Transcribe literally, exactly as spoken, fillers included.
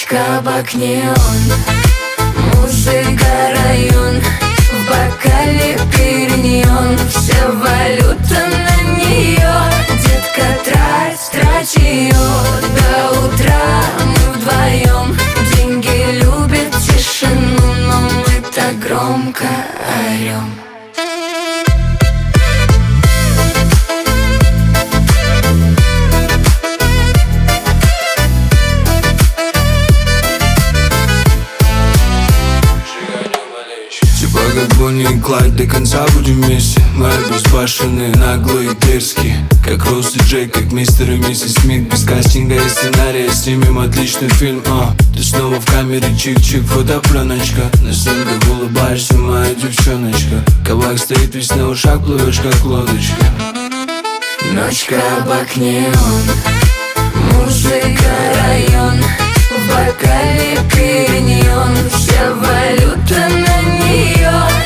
Ночка, бакнеон, музыка, район, в бокале периньон, вся валюта на нее. Детка, трать, трать ее до утра, мы вдвоем. Деньги любят тишину, но мы так громко орем. Типа как Бонни и Клайд, до конца будем вместе. Мы обезбашенные, наглые, дерзкие, как Роуз и Джейк, как мистер и миссис Смит. Без кастинга и сценария снимем отличный фильм. а. Ты снова в камере, чик-чик, фотопленочка. На снимках улыбаешься, моя девчоночка. Кабак стоит весь на ушах, плывешь как лодочка. Ночка, бакнеон, музыка, район, в бокале периньон, вся валюта на нее.